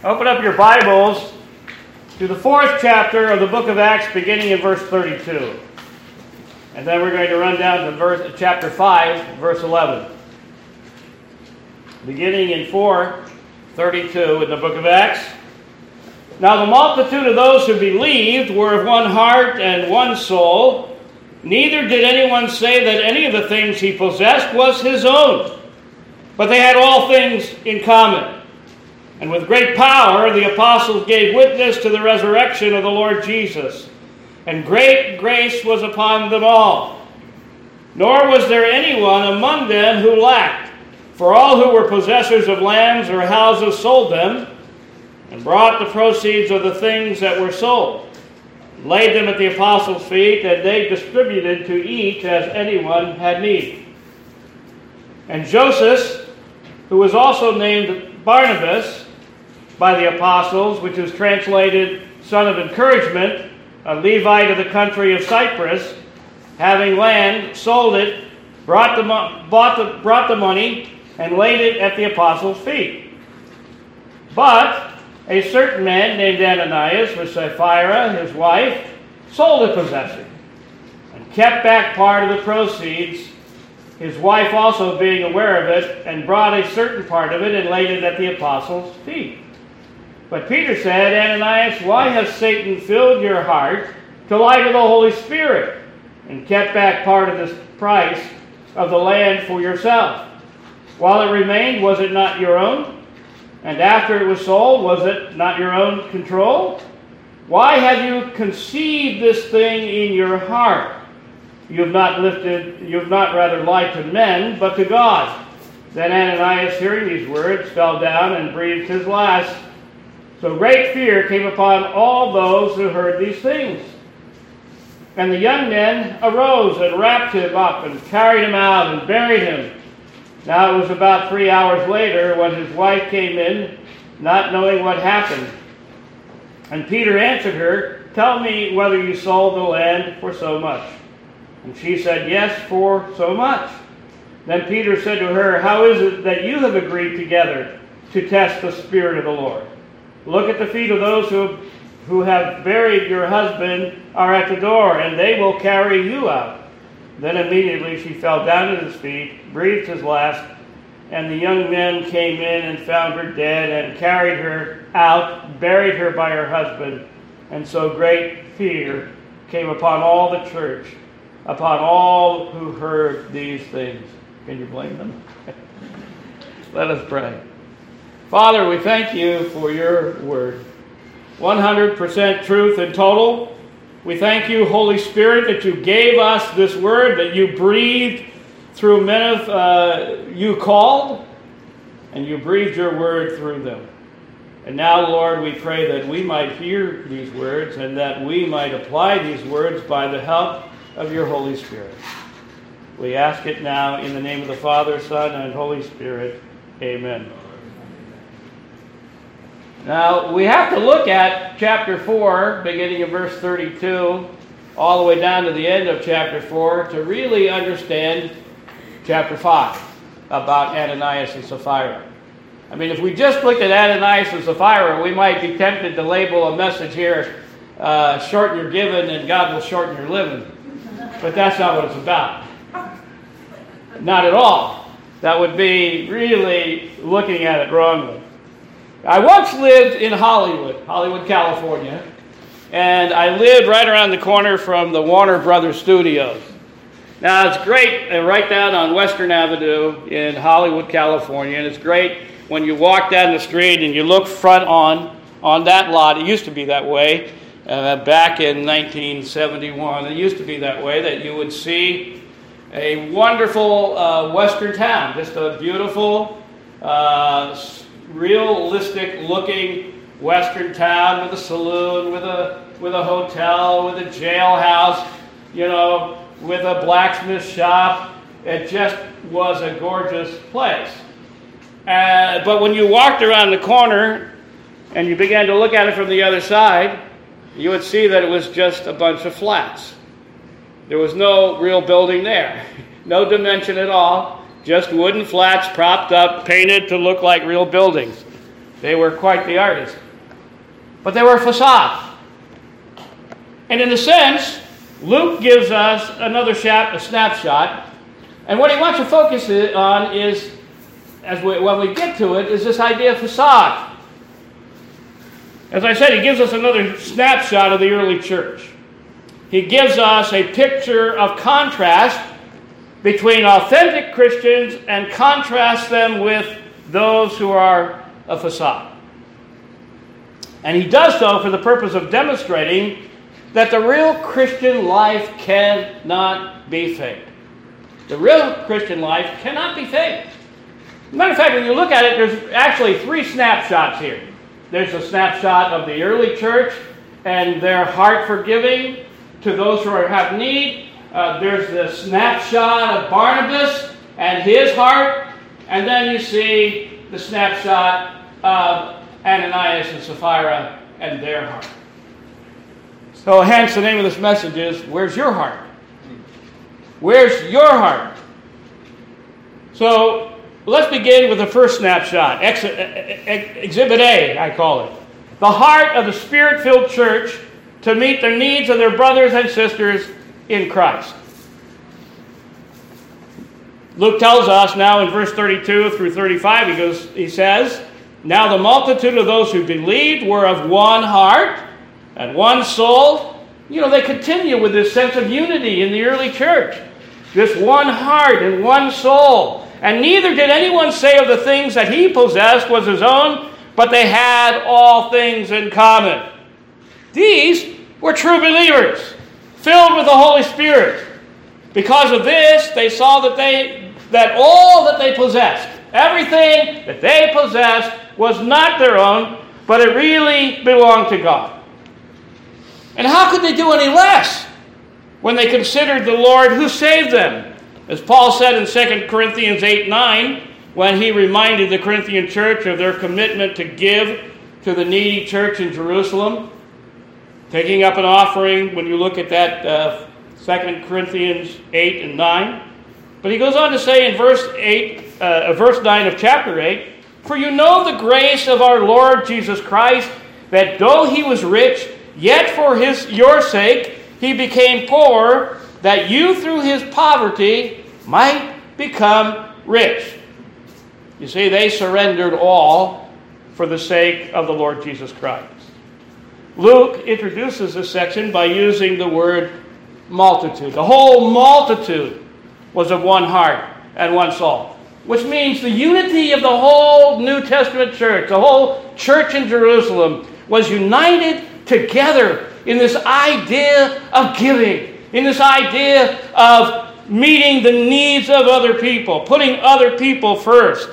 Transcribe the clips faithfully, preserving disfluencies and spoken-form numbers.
Open up your Bibles to the fourth chapter of the book of Acts, beginning in verse thirty-two. And then we're going to run down to verse, chapter five, verse eleven. Beginning in four thirty-two in the book of Acts. Now the multitude of those who believed were of one heart and one soul. Neither did anyone say that any of the things he possessed was his own, but they had all things in common. And with great power the apostles gave witness to the resurrection of the Lord Jesus, and great grace was upon them all. Nor was there anyone among them who lacked, for all who were possessors of lands or houses sold them, and brought the proceeds of the things that were sold, and laid them at the apostles' feet, and they distributed to each as anyone had need. And Joseph, who was also named Barnabas by the apostles, which is translated son of encouragement, a Levite of the country of Cyprus, having land, sold it, brought the, bought the, brought the money, and laid it at the apostles' feet. But a certain man named Ananias with Sapphira, his wife, sold a possession, and kept back part of the proceeds, his wife also being aware of it, and brought a certain part of it and laid it at the apostles' feet. But Peter said, Ananias, why has Satan filled your heart to lie to the Holy Spirit, and kept back part of this price of the land for yourself? While it remained, was it not your own? And after it was sold, was it not your own control? Why have you conceived this thing in your heart? You have not lifted, you have not rather lied to men, but to God. Then Ananias, hearing these words, fell down and breathed his last. So great fear came upon all those who heard these things. And the young men arose and wrapped him up and carried him out and buried him. Now it was about three hours later when his wife came in, not knowing what happened. And Peter answered her, tell me whether you sold the land for so much. And she said, yes, for so much. Then Peter said to her, how is it that you have agreed together to test the Spirit of the Lord? Look at the feet of those who, who have buried your husband are at the door, and they will carry you out. Then immediately she fell down at his feet, breathed his last, and the young men came in and found her dead, and carried her out, buried her by her husband. And so great fear came upon all the church, upon all who heard these things. Can you blame them? Let us pray. Father, we thank you for your word. one hundred percent truth and total. We thank you, Holy Spirit, that you gave us this word, that you breathed through men of uh, you called, and you breathed your word through them. And now, Lord, we pray that we might hear these words and that we might apply these words by the help of your Holy Spirit. We ask it now in the name of the Father, Son, and Holy Spirit. Amen. Now, we have to look at chapter four, beginning in verse thirty-two, all the way down to the end of chapter four, to really understand chapter five about Ananias and Sapphira. I mean, if we just looked at Ananias and Sapphira, we might be tempted to label a message here, uh, shorten your giving and God will shorten your living. But that's not what it's about. Not at all. That would be really looking at it wrongly. I once lived in Hollywood, Hollywood, California, and I lived right around the corner from the Warner Brothers Studios. Now, it's great uh, right down on Western Avenue in Hollywood, California, and it's great when you walk down the street and you look front on on that lot. It used to be that way uh, back in nineteen seventy-one. It used to be that way, that you would see a wonderful uh, Western town, just a beautiful uh realistic looking Western town with a saloon, with a with a hotel, with a jailhouse, you know, with a blacksmith shop. It just was a gorgeous place. Uh, but when you walked around the corner and you began to look at it from the other side, you would see that it was just a bunch of flats. There was no real building there, no dimension at all. Just wooden flats propped up, painted to look like real buildings. They were quite the artists. But they were a facade. And in a sense, Luke gives us another shap, a snapshot. And what he wants to focus on is, as we, when we get to it, is this idea of facade. As I said, he gives us another snapshot of the early church. He gives us a picture of contrast between authentic Christians and contrasts them with those who are a facade. And he does so for the purpose of demonstrating that the real Christian life cannot be faked. The real Christian life cannot be faked. As a matter of fact, when you look at it, there's actually three snapshots here. There's a snapshot of the early church and their heart for giving to those who have need. Uh, there's the snapshot of Barnabas and his heart. And then you see the snapshot of Ananias and Sapphira and their heart. So hence the name of this message is, where's your heart? Where's your heart? So let's begin with the first snapshot. Ex- Exhibit A, I call it. The heart of the Spirit-filled church to meet the needs of their brothers and sisters in Christ. Luke tells us now in verse thirty-two through thirty-five, he goes, he says, "Now the multitude of those who believed were of one heart and one soul." You know, they continue with this sense of unity in the early church. This one heart and one soul. And neither did anyone say of the things that he possessed was his own, but they had all things in common. These were true believers, filled with the Holy Spirit. Because of this, they saw that they that all that they possessed, everything that they possessed, was not their own, but it really belonged to God. And how could they do any less when they considered the Lord who saved them? As Paul said in Second Corinthians eight nine, when he reminded the Corinthian church of their commitment to give to the needy church in Jerusalem, taking up an offering, when you look at that uh, Second Corinthians eight and nine. But he goes on to say in verse eight, uh, verse nine of chapter eight, "For you know the grace of our Lord Jesus Christ, that though he was rich, yet for his your sake he became poor, that you through his poverty might become rich." You see, they surrendered all for the sake of the Lord Jesus Christ. Luke introduces this section by using the word multitude. The whole multitude was of one heart and one soul, which means the unity of the whole New Testament church, the whole church in Jerusalem, was united together in this idea of giving, in this idea of meeting the needs of other people, putting other people first,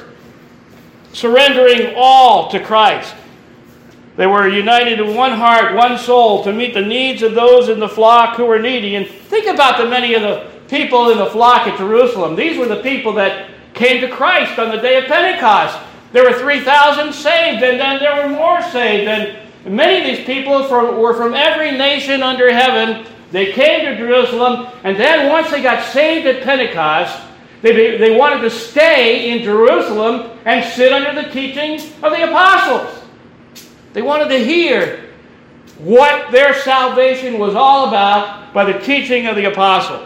surrendering all to Christ. They were united in one heart, one soul, to meet the needs of those in the flock who were needy. And think about the many of the people in the flock at Jerusalem. These were the people that came to Christ on the day of Pentecost. There were three thousand saved, and then there were more saved. And many of these people from, were from every nation under heaven. They came to Jerusalem, and then once they got saved at Pentecost, they, they wanted to stay in Jerusalem and sit under the teaching of the apostles. They wanted to hear what their salvation was all about by the teaching of the apostles.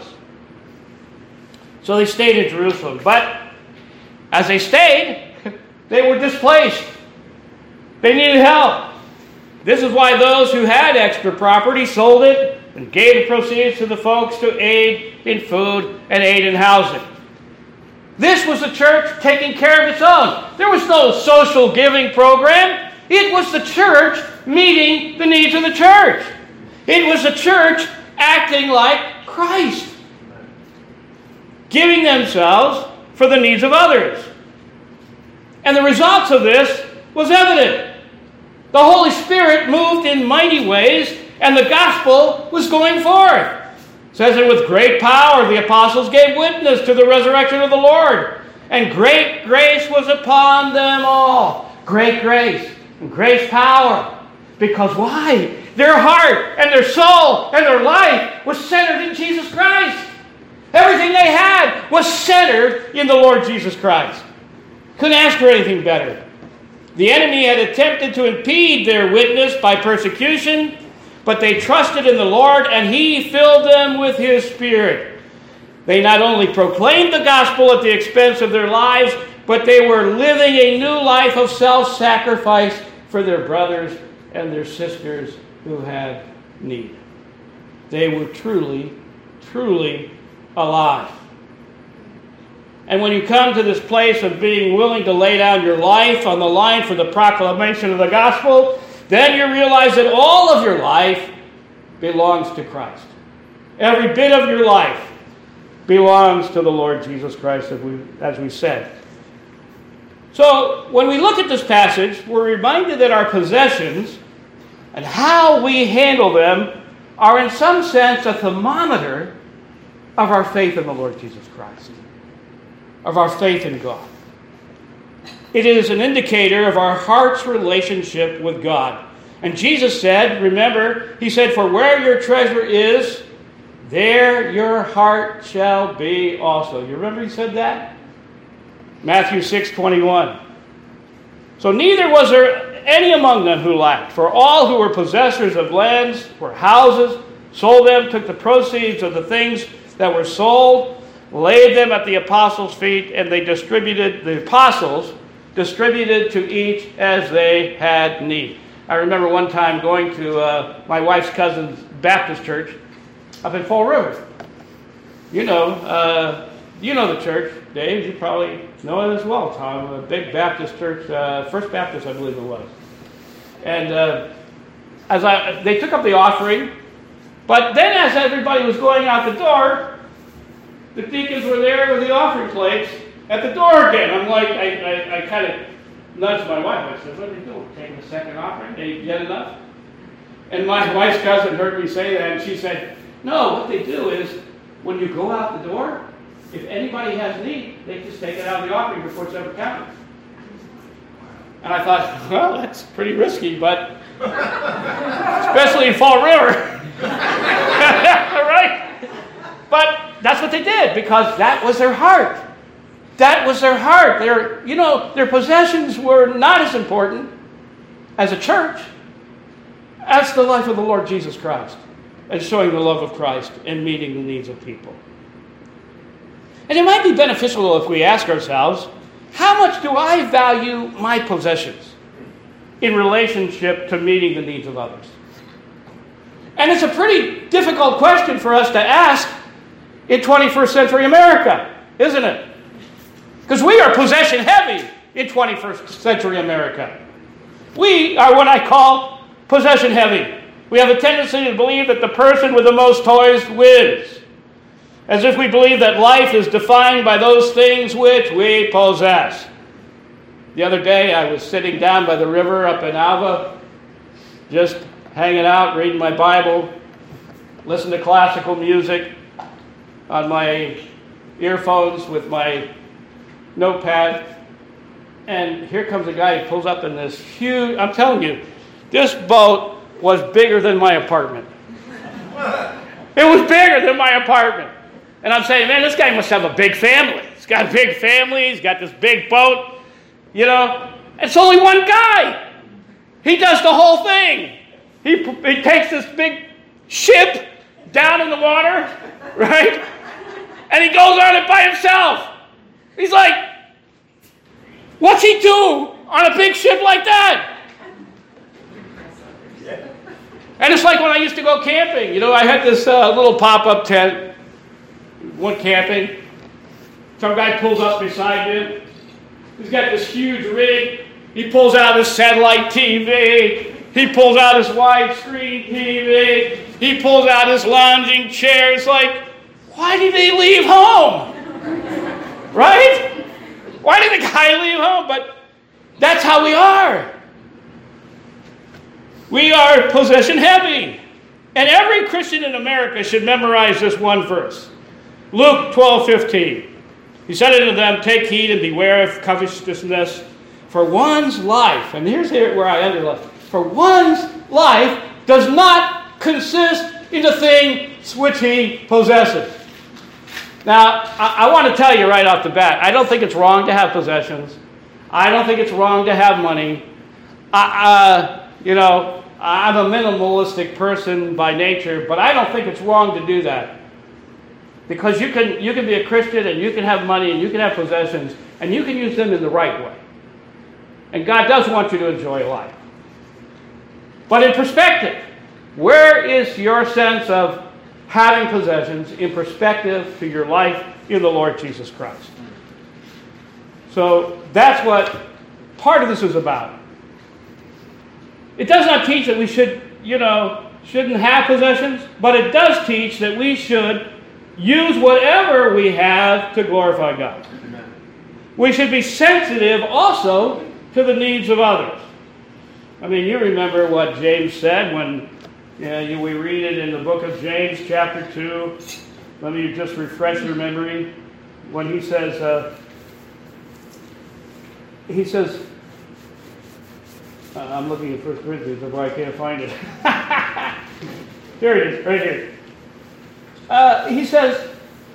So they stayed in Jerusalem. But as they stayed, they were displaced. They needed help. This is why those who had extra property sold it and gave the proceeds to the folks to aid in food and aid in housing. This was the church taking care of its own. There was no social giving program. It was the church meeting the needs of the church. It was the church acting like Christ, giving themselves for the needs of others. And the results of this was evident. The Holy Spirit moved in mighty ways, and the gospel was going forth. It says that with great power the apostles gave witness to the resurrection of the Lord, and great grace was upon them all. Great grace and great power. Because why? Their heart and their soul and their life was centered in Jesus Christ. Everything they had was centered in the Lord Jesus Christ. Couldn't ask for anything better. The enemy had attempted to impede their witness by persecution, but they trusted in the Lord, and He filled them with His Spirit. They not only proclaimed the gospel at the expense of their lives, but they were living a new life of self-sacrifice for their brothers and their sisters who had need. They were truly, truly alive. And when you come to this place of being willing to lay down your life on the line for the proclamation of the gospel, then you realize that all of your life belongs to Christ. Every bit of your life belongs to the Lord Jesus Christ, as we, as we said. So when we look at this passage, we're reminded that our possessions and how we handle them are in some sense a thermometer of our faith in the Lord Jesus Christ, of our faith in God. It is an indicator of our heart's relationship with God. And Jesus said, remember, He said, "For where your treasure is, there your heart shall be also." You remember He said that? Matthew six twenty-one. "So neither was there any among them who lacked, for all who were possessors of lands or houses sold them, took the proceeds of the things that were sold, laid them at the apostles' feet, and they distributed, the apostles distributed to each as they had need." I remember one time going to uh, my wife's cousin's Baptist church up in Fall River. You know, uh, you know the church, Dave. You probably know it as well, Tom. A big Baptist church, uh, First Baptist, I believe it was. And uh, as I, they took up the offering, but then as everybody was going out the door, the deacons were there with the offering plates at the door again. I'm like, I, I, I kind of nudged my wife. I said, "What are they doing? Taking the second offering? They get enough?" And my wife's cousin heard me say that, and she said, "No, what they do is when you go out the door, if anybody has need, they just take it out of the offering before it's ever counted." And I thought, well, that's pretty risky, but especially in Fall River. Right? But that's what they did, because that was their heart. That was their heart. Their, you know, their possessions were not as important as a church as the life of the Lord Jesus Christ and showing the love of Christ and meeting the needs of people. And it might be beneficial if we ask ourselves, how much do I value my possessions in relationship to meeting the needs of others? And it's a pretty difficult question for us to ask in twenty-first century America, isn't it? Because we are possession heavy in twenty-first century America. We are what I call possession heavy. We have a tendency to believe that the person with the most toys wins, as if we believe that life is defined by those things which we possess. The other day I was sitting down by the river up in Alva, just hanging out, reading my Bible, listening to classical music on my earphones with my notepad. And here comes a guy who pulls up in this huge, I'm telling you, this boat was bigger than my apartment. It was bigger than my apartment. And I'm saying, man, this guy must have a big family. He's got a big family. He's got this big boat. You know, it's only one guy. He does the whole thing. He, he takes this big ship down in the water, right? And he goes on it by himself. He's like, what's he do on a big ship like that? And it's like when I used to go camping. You know, I had this uh, little pop-up tent. Went camping. Some guy pulls up beside him. He's got this huge rig. He pulls out his satellite T V. He pulls out his widescreen T V. He pulls out his lounging chair. It's like, why did he leave home? Right? Why did the guy leave home? But that's how we are. We are possession heavy. And every Christian in America should memorize this one verse. Luke twelve fifteen. He said unto them, "Take heed and beware of covetousness, for one's life," and here's here where I underline, "for one's life does not consist in the things which he possesses." Now, I, I want to tell you right off the bat, I don't think it's wrong to have possessions. I don't think it's wrong to have money. I, uh, you know, I'm a minimalistic person by nature, but I don't think it's wrong to do that. Because you can, you can be a Christian and you can have money and you can have possessions and you can use them in the right way. And God does want you to enjoy life. But in perspective, where is your sense of having possessions in perspective to your life in the Lord Jesus Christ? So that's what part of this is about. It does not teach that we should, you know, shouldn't have possessions, but it does teach that we should use whatever we have to glorify God. Amen. We should be sensitive also to the needs of others. I mean, you remember what James said when you know, we read it in the book of James, chapter two. Let me just refresh your memory. When he says, uh, he says, uh, I'm looking at First Corinthians, but I can't find it. Here it is, right here. Uh, he says,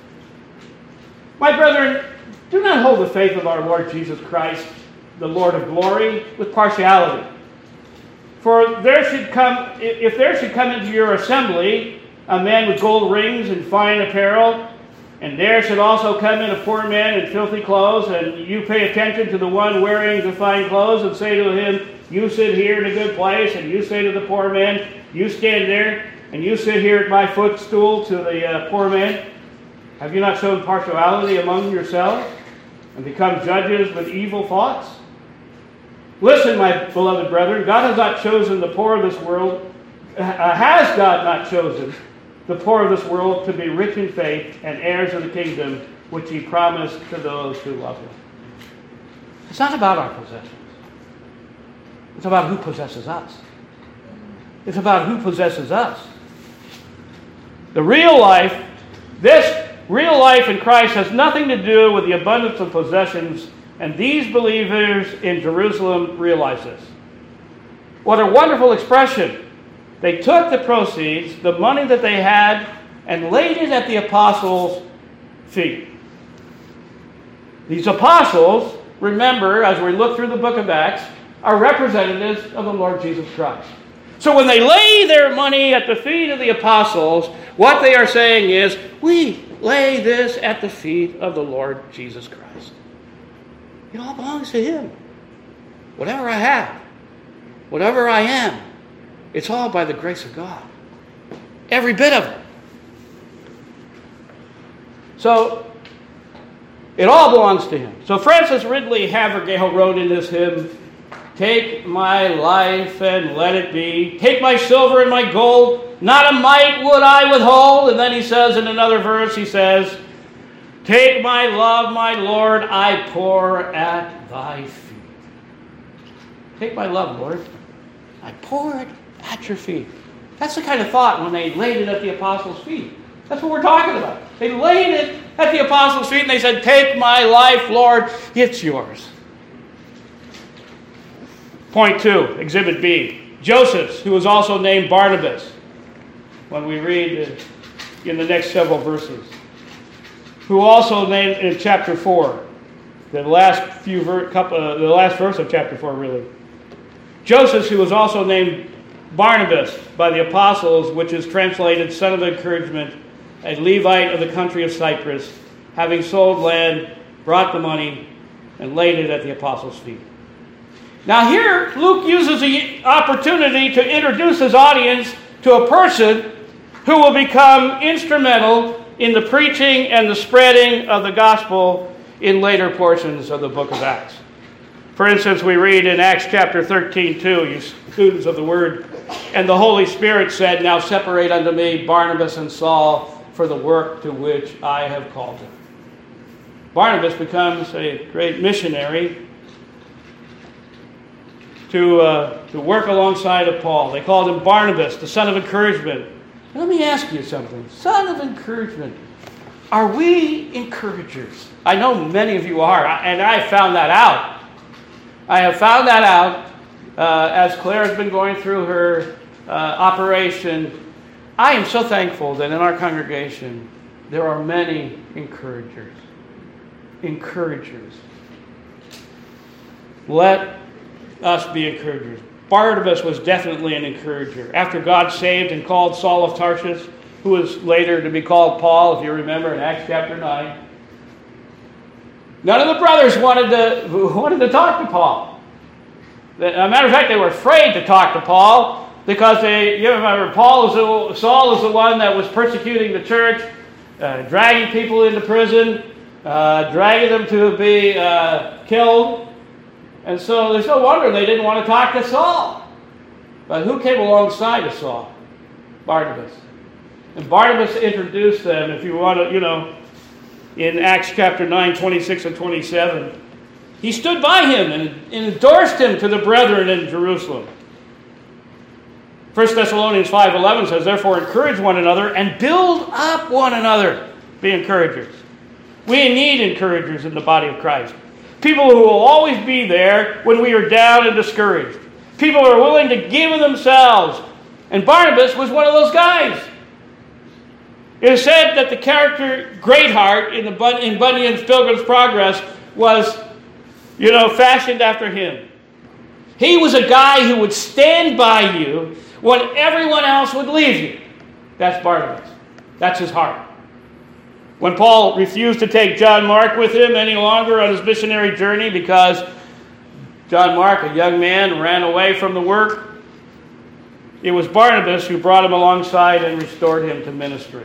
my brethren, do not hold the faith of our Lord Jesus Christ, the Lord of glory, with partiality. For there should come, if there should come into your assembly a man with gold rings and fine apparel, and there should also come in a poor man in filthy clothes, and you pay attention to the one wearing the fine clothes, and say to him, you sit here in a good place, and you say to the poor man, you stand there, and you sit here at my footstool to the uh, poor man, have you not shown partiality among yourselves, and become judges with evil thoughts? Listen, my beloved brethren, God has not chosen the poor of this world, uh, has God not chosen the poor of this world to be rich in faith and heirs of the kingdom which he promised to those who love him. It's not about our possessions. It's about who possesses us. It's about who possesses us. The real life, this real life in Christ has nothing to do with the abundance of possessions, and these believers in Jerusalem realize this. What a wonderful expression. They took the proceeds, the money that they had, and laid it at the apostles' feet. These apostles, remember, as we look through the book of Acts, are representatives of the Lord Jesus Christ. So when they lay their money at the feet of the apostles, what they are saying is, we lay this at the feet of the Lord Jesus Christ. It all belongs to him. Whatever I have, whatever I am, it's all by the grace of God. Every bit of it. So, it all belongs to him. So Francis Ridley Havergal wrote in this hymn, take my life and let it be. Take my silver and my gold. Not a mite would I withhold. And then he says in another verse, he says, take my love, my Lord, I pour at thy feet. Take my love, Lord. I pour it at your feet. That's the kind of thought when they laid it at the apostles' feet. That's what we're talking about. They laid it at the apostles' feet and they said, take my life, Lord, it's yours. Point two, Exhibit B. Joseph, who was also named Barnabas, when we read in the next several verses, who also named in chapter four, the last few ver- couple, uh, the last verse of chapter four, really. Joseph, who was also named Barnabas by the apostles, which is translated son of encouragement, a Levite of the country of Cyprus, having sold land, brought the money, and laid it at the apostles' feet. Now here, Luke uses the opportunity to introduce his audience to a person who will become instrumental in the preaching and the spreading of the gospel in later portions of the book of Acts. For instance, we read in Acts chapter thirteen, two, you students of the word, and the Holy Spirit said, now separate unto me Barnabas and Saul for the work to which I have called them. Barnabas becomes a great missionary to, uh, to work alongside of Paul. They called him Barnabas, the son of encouragement. Let me ask you something. Son of encouragement. Are we encouragers? I know many of you are, and I found that out. I have found that out uh, as Claire has been going through her uh, operation. I am so thankful that in our congregation there are many encouragers. Encouragers. let us be encouragers. Barnabas was definitely an encourager. After God saved and called Saul of Tarshish, who was later to be called Paul, if you remember in Acts chapter nine, none of the brothers wanted to, wanted to talk to Paul. As a matter of fact, they were afraid to talk to Paul because they, you remember, Paul is the, Saul is the one that was persecuting the church, uh, dragging people into prison, uh, dragging them to be uh, killed. And so there's no wonder they didn't want to talk to Saul. But who came alongside of Saul? Barnabas. And Barnabas introduced them, if you want to, you know, in Acts chapter nine, twenty-six and twenty-seven. He stood by him and, and endorsed him to the brethren in Jerusalem. First Thessalonians five eleven says, therefore encourage one another and build up one another. Be encouragers. We need encouragers in the body of Christ. People who will always be there when we are down and discouraged. People who are willing to give of themselves. And Barnabas was one of those guys. It is said that the character Greatheart in, the Bun- in Bunyan's Pilgrim's Progress was, you know, fashioned after him. He was a guy who would stand by you when everyone else would leave you. That's Barnabas. That's his heart. When Paul refused to take John Mark with him any longer on his missionary journey because John Mark, a young man, ran away from the work, it was Barnabas who brought him alongside and restored him to ministry.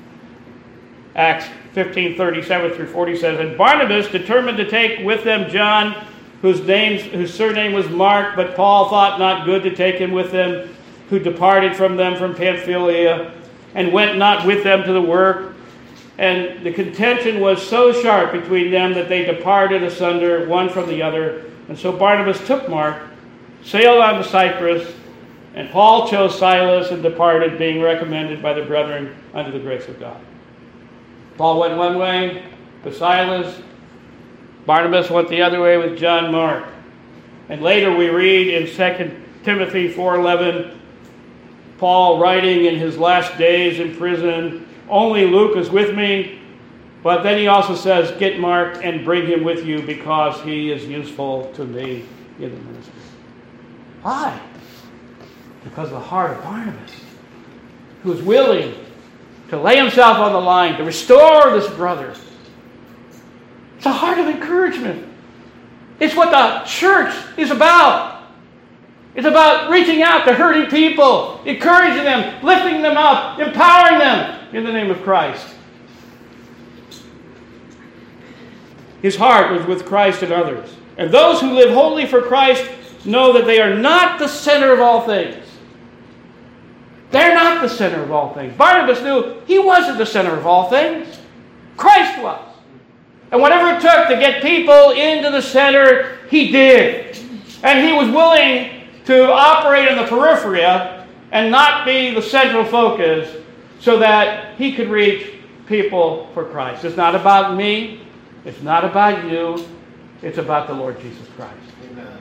Acts fifteen thirty-seven through forty says, and Barnabas determined to take with them John, whose name, whose surname was Mark, but Paul thought not good to take him with them, who departed from them from Pamphylia, and went not with them to the work. And the contention was so sharp between them that they departed asunder, one from the other. And so Barnabas took Mark, sailed on to Cyprus, and Paul chose Silas and departed, being recommended by the brethren unto the grace of God. Paul went one way with Silas. Barnabas went the other way with John Mark. And later we read in Second Timothy four eleven, Paul writing in his last days in prison, only Luke is with me. But then he also says, get Mark and bring him with you because he is useful to me in the ministry. Why? Because of the heart of Barnabas, who is willing to lay himself on the line, to restore this brother. It's a heart of encouragement. It's what the church is about. It's about reaching out to hurting people, encouraging them, lifting them up, empowering them in the name of Christ. His heart was with Christ and others. And those who live wholly for Christ know that they are not the center of all things. They're not the center of all things. Barnabas knew he wasn't the center of all things. Christ was. And whatever it took to get people into the center, he did. And he was willing to operate in the periphery and not be the central focus so that he could reach people for Christ. It's not about me. It's not about you. It's about the Lord Jesus Christ. Amen.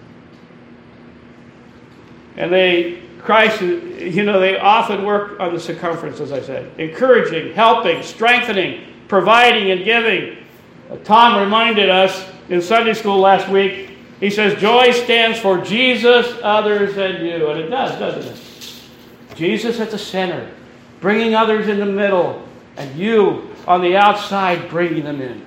And they, Christ, you know, they often work on the circumference, as I said. Encouraging, helping, strengthening, providing, and giving. Tom reminded us in Sunday school last week, he says, joy stands for Jesus, others, and you. And it does, doesn't it? Jesus at the center, bringing others in the middle, and you on the outside bringing them in.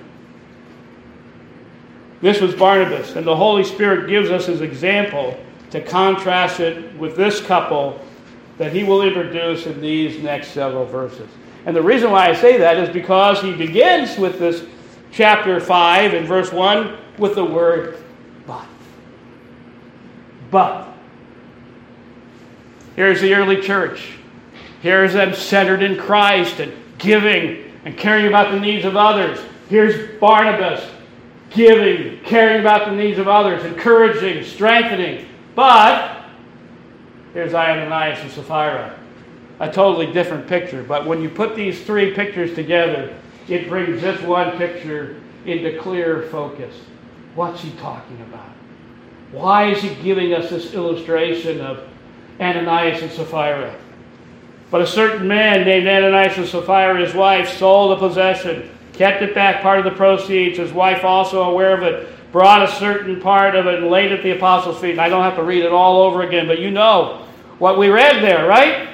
This was Barnabas, and the Holy Spirit gives us his example to contrast it with this couple that he will introduce in these next several verses. And the reason why I say that is because he begins with this chapter five in verse one with the word but. But. Here's the early church. Here's them centered in Christ and giving and caring about the needs of others. Here's Barnabas giving, caring about the needs of others, encouraging, strengthening. But here's Ananias and Sapphira. A totally different picture. But when you put these three pictures together, it brings this one picture into clear focus. What's he talking about? Why is he giving us this illustration of Ananias and Sapphira? But a certain man named Ananias and Sapphira, his wife, sold a possession, kept it back, part of the proceeds, his wife also aware of it, brought a certain part of it and laid it at the apostles' feet. And I don't have to read it all over again, but you know what we read there, right?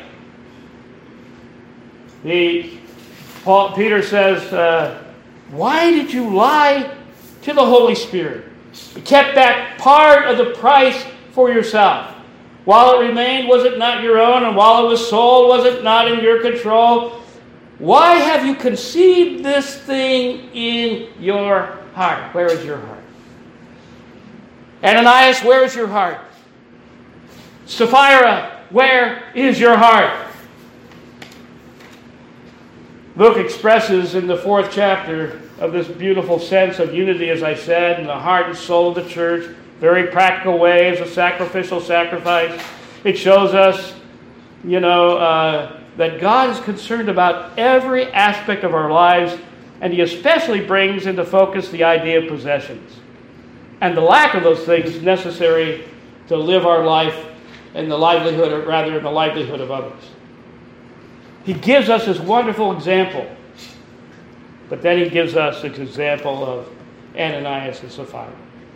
The, Paul, Peter says, uh, why did you lie to the Holy Spirit? You kept back part of the price for yourself. While it remained, was it not your own? And while it was sold, was it not in your control? Why have you conceived this thing in your heart? Where is your heart? Ananias, where is your heart? Sapphira, where is your heart? Luke expresses in the fourth chapter of this beautiful sense of unity, as I said, in the heart and soul of the church, very practical ways of sacrificial sacrifice. It shows us, you know, uh, that God is concerned about every aspect of our lives, and He especially brings into focus the idea of possessions and the lack of those things necessary to live our life and the livelihood, or rather, the livelihood of others. He gives us this wonderful example, but then He gives us this example of Ananias and Sapphira.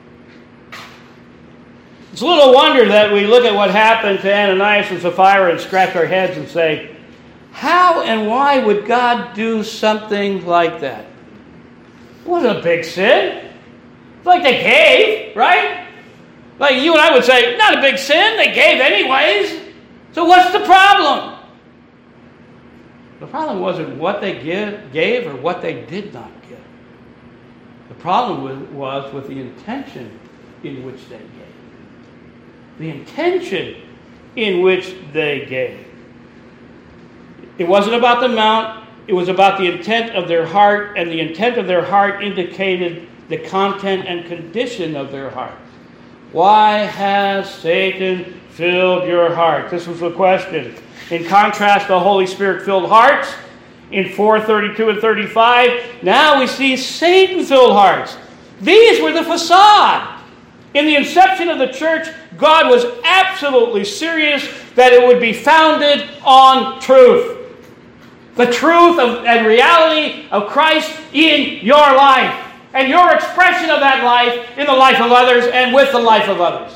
It's a little wonder that we look at what happened to Ananias and Sapphira and scratch our heads and say, how and why would God do something like that? It wasn't a big sin. It's like they gave, right? Like you and I would say, not a big sin. They gave anyways. So what's the problem? The problem wasn't what they give, gave or what they did not give. The problem was with the intention in which they gave. The intention in which they gave. It wasn't about the amount. It was about the intent of their heart, and the intent of their heart indicated the content and condition of their heart. Why has Satan filled your heart? This was the question. In contrast, the Holy Spirit-filled hearts in four thirty-two and thirty-five, now we see Satan-filled hearts. These were the facade. In the inception of the church, God was absolutely serious that it would be founded on truth. The truth of, and reality of Christ in your life, and your expression of that life in the life of others and with the life of others.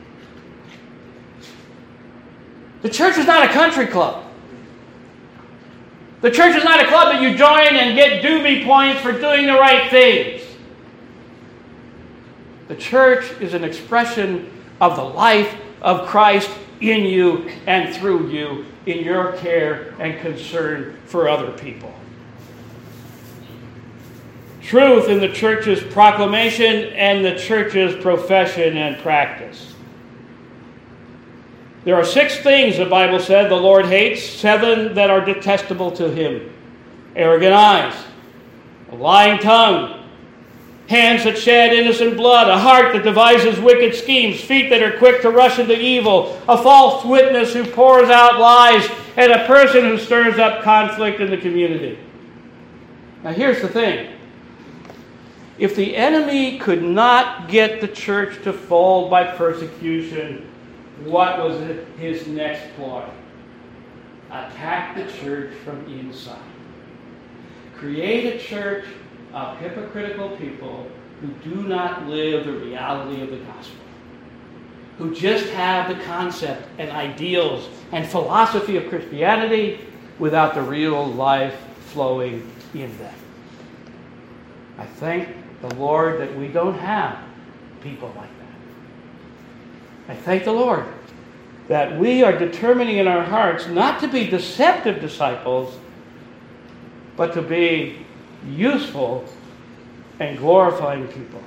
The church is not a country club. The church is not a club that you join and get doobie points for doing the right things. The church is an expression of the life of Christ in you and through you in your care and concern for other people. Truth in the church's proclamation and the church's profession and practice. There are six things, the Bible said, the Lord hates, seven that are detestable to Him. Arrogant eyes, a lying tongue, hands that shed innocent blood, a heart that devises wicked schemes, feet that are quick to rush into evil, a false witness who pours out lies, and a person who stirs up conflict in the community. Now here's the thing. If the enemy could not get the church to fold by persecution, what was it, his next ploy? Attack the church from inside. Create a church of hypocritical people who do not live the reality of the gospel, who just have the concept and ideals and philosophy of Christianity without the real life flowing in them. I thank the Lord that we don't have people like that. I thank the Lord that we are determining in our hearts not to be deceptive disciples, but to be useful and glorifying people.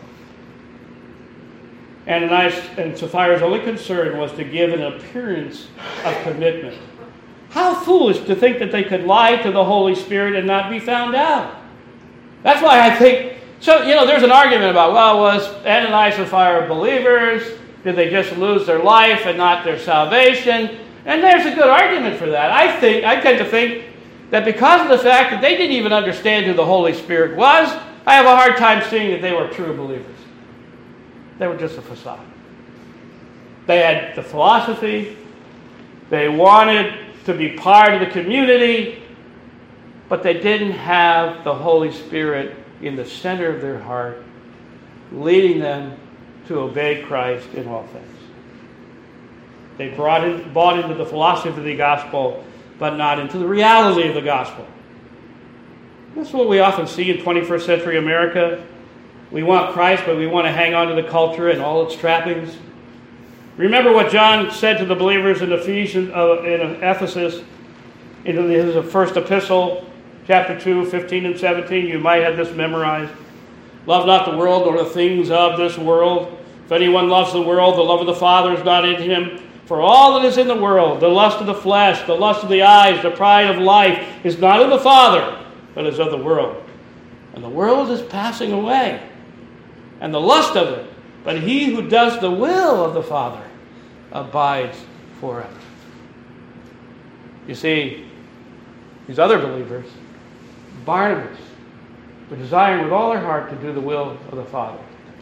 Ananias and Sapphira's only concern was to give an appearance of commitment. How foolish to think that they could lie to the Holy Spirit and not be found out. That's why I think, so, you know, there's an argument about, well, was Ananias and Sapphira believers? Did they just lose their life and not their salvation? And there's a good argument for that. I think, I tend to think that because of the fact that they didn't even understand who the Holy Spirit was, I have a hard time seeing that they were true believers. They were just a facade. They had the philosophy. They wanted to be part of the community, but they didn't have the Holy Spirit in the center of their heart leading them to obey Christ in all things. They brought in, bought into the philosophy of the gospel, but not into the reality of the gospel. That's what we often see in twenty-first century America. We want Christ, but we want to hang on to the culture and all its trappings. Remember what John said to the believers in Ephesians, uh, in Ephesus, in his first epistle, chapter two, fifteen and seventeen. You might have this memorized. Love not the world nor the things of this world. If anyone loves the world, the love of the Father is not in him. For all that is in the world, the lust of the flesh, the lust of the eyes, the pride of life, is not of the Father, but is of the world. And the world is passing away, and the lust of it. But he who does the will of the Father abides forever. You see, these other believers, Barnabas, were desiring with all their heart to do the will of the Father.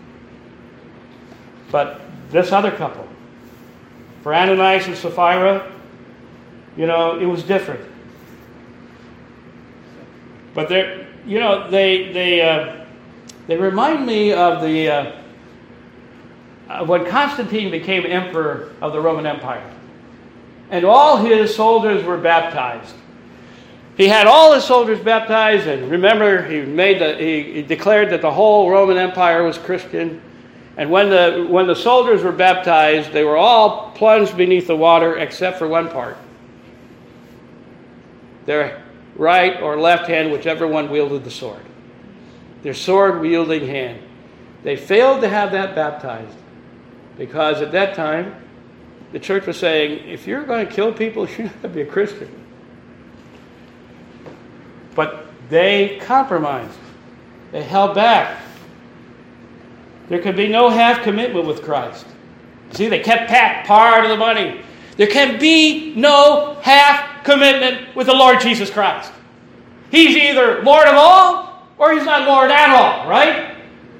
But this other couple, for Ananias and Sapphira, you know, it was different. But they're, you know, they they uh, they remind me of the uh, of when Constantine became emperor of the Roman Empire, and all his soldiers were baptized. He had all his soldiers baptized, and remember, he made the he, he declared that the whole Roman Empire was Christian. And when the when the soldiers were baptized, they were all plunged beneath the water except for one part. Their right or left hand, whichever one wielded the sword. Their sword-wielding hand. They failed to have that baptized because at that time, the church was saying, if you're going to kill people, you're not going to be a Christian. But they compromised. They held back. There could be no half commitment with Christ. See, they kept back part of the money. There can be no half commitment with the Lord Jesus Christ. He's either Lord of all or he's not Lord at all, right?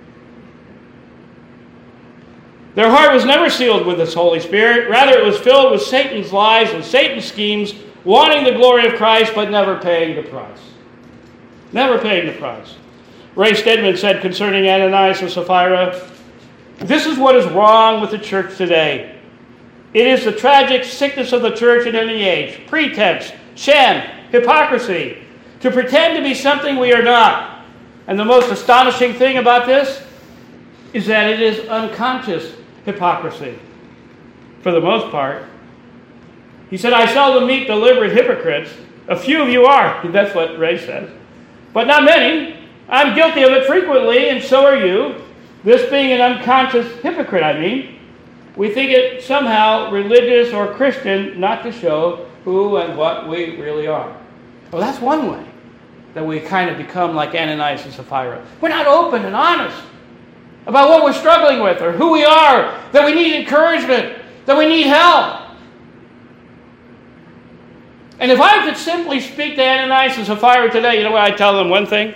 Their heart was never sealed with His Holy Spirit. Rather, it was filled with Satan's lies and Satan's schemes, wanting the glory of Christ but never paying the price. Never paying the price. Ray Stedman said concerning Ananias and Sapphira, this is what is wrong with the church today. It is the tragic sickness of the church in any age. Pretense, sham, hypocrisy. To pretend to be something we are not. And the most astonishing thing about this is that it is unconscious hypocrisy. For the most part. He said, I seldom meet deliberate hypocrites. A few of you are. That's what Ray says. But not many. I'm guilty of it frequently, and so are you. This being an unconscious hypocrite, I mean. We think it somehow religious or Christian not to show who and what we really are. Well, that's one way that we kind of become like Ananias and Sapphira. We're not open and honest about what we're struggling with or who we are, that we need encouragement, that we need help. And if I could simply speak to Ananias and Sapphira today, you know what I'd tell them? One thing.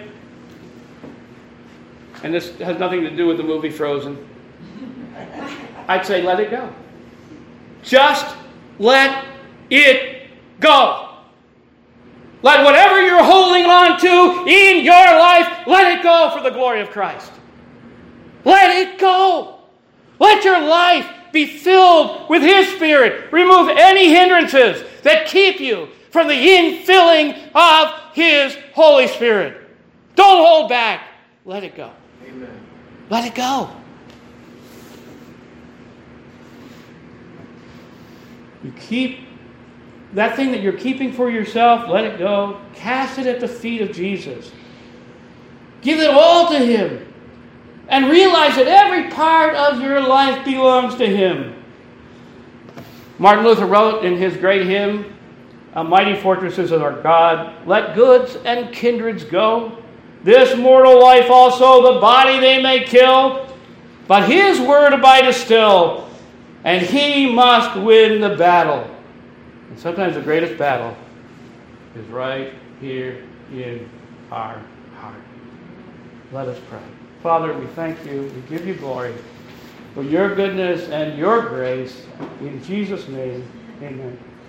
And this has nothing to do with the movie Frozen. I'd say let it go. Just let it go. Let whatever you're holding on to in your life, let it go for the glory of Christ. Let it go. Let your life be filled with His Spirit. Remove any hindrances that keep you from the infilling of His Holy Spirit. Don't hold back. Let it go. Amen. Let it go. You keep that thing that you're keeping for yourself, let it go. Cast it at the feet of Jesus. Give it all to Him. And realize that every part of your life belongs to Him. Martin Luther wrote in his great hymn, A Mighty Fortress is our God. Let goods and kindreds go. This mortal life also, the body they may kill. But His word abideth still, and He must win the battle. And sometimes the greatest battle is right here in our heart. Let us pray. Father, we thank you. We give you glory for your goodness and your grace. In Jesus' name, amen.